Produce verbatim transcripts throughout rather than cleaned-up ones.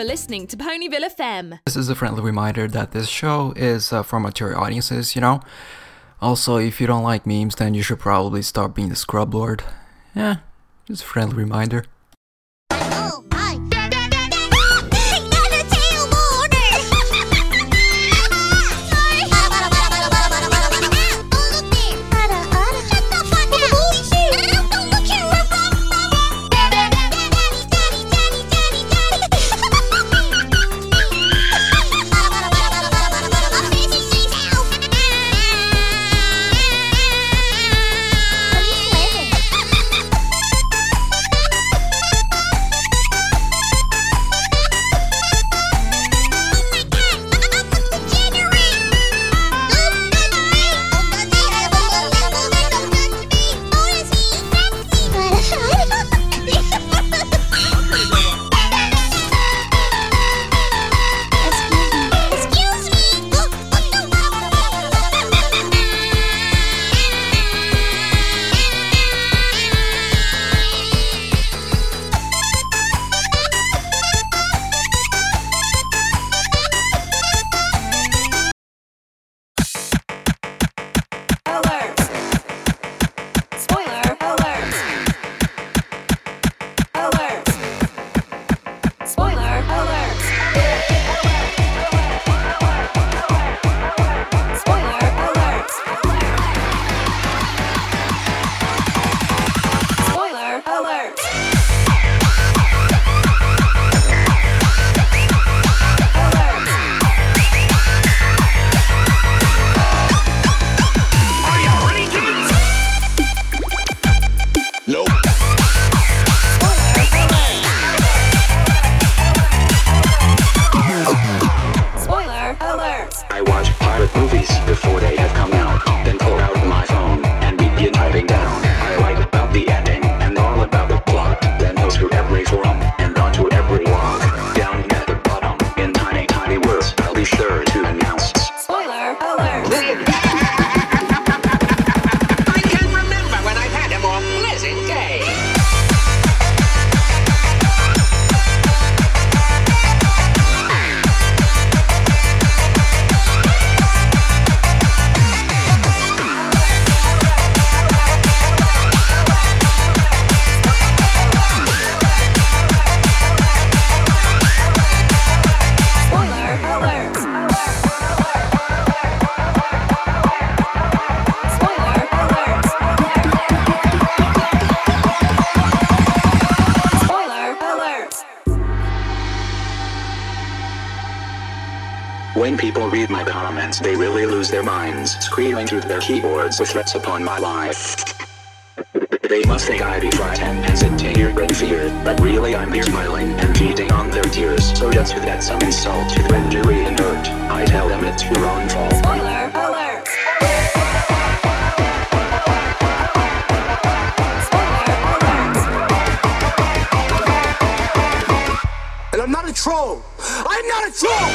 listening to Ponyville F M. This is a friendly reminder that this show is uh, for mature audiences, you know? Also, if you don't like memes, then you should probably stop being the scrub lord. Yeah, just a friendly reminder. When people read my comments, they really lose their minds, screaming through their keyboards with threats upon my life. They must think I be frightened and sit here in fear, but really I'm here smiling and feeding on their tears. So just to that some insult to the injury and hurt, I tell them it's your own fault. Spoiler alert! And I'm not a troll! I'm not a troll!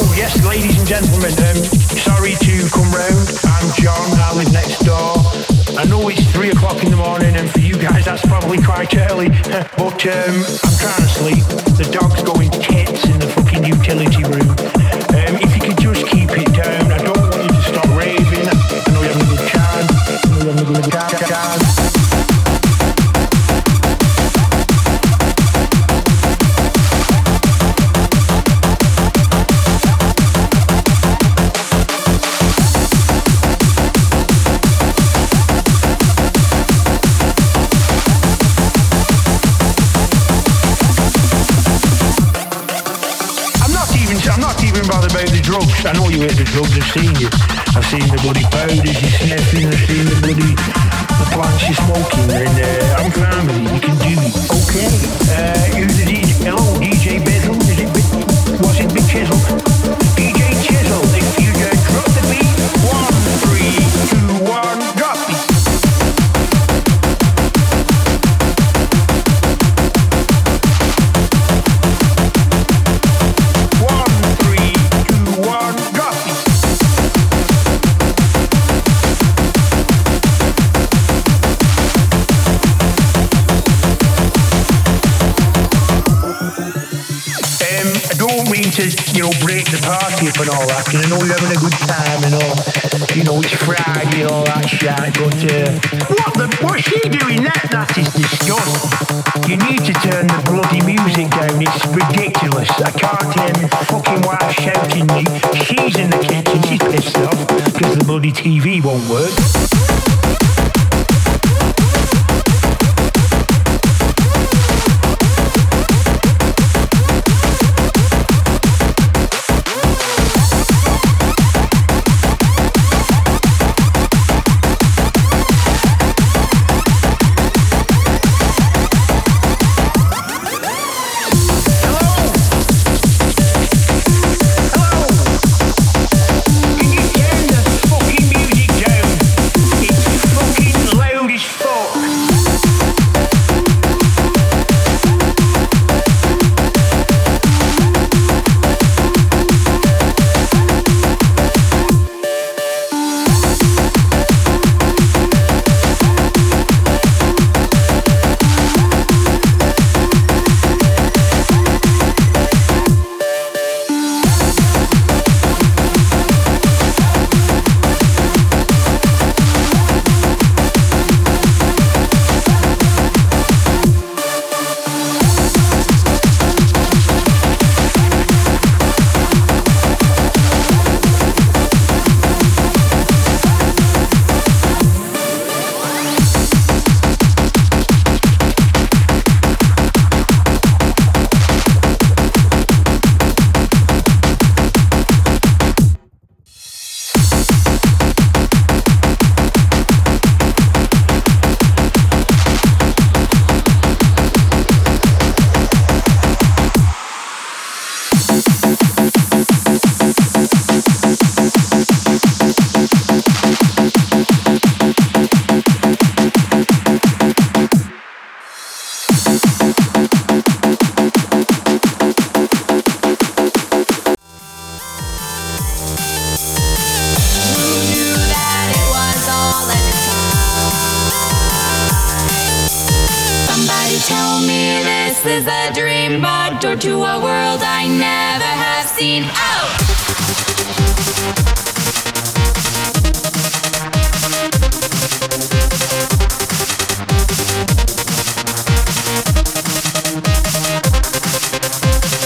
Ladies and gentlemen, um, sorry to come round. I'm John, I live next door. I know it's three o'clock in the morning, and for you guys that's probably quite early. But um, I'm trying to sleep. The dog's going tits in the fucking utility room. Um, if you could just keep it down, I don't want you to stop raving. I know you're having a good time. I know you're having a good time. I know you hate the drugs, I've seen you. I've seen the bloody powders you're sniffing, I've seen the bloody the plants you're smoking, and uh, I'm fine with it, you can do it. Okay. Uh, who's the D J? Hello, D J Bizzle? Is it Big, was it Big Chisel? D J Chisel, if you just drop the beat, one, three, two, one, drop it. To, you know, break the party up and all that, because I know you're having a good time and all, you know, it's Friday and all that shit, but uh, what the, what's she doing that? That is disgusting. You need to turn the bloody music down, it's ridiculous. I can't hear my fucking wife shouting me. She's in the kitchen, she's pissed off, because the bloody T V won't work. Tell me this is a dream, but door to a world I never have seen.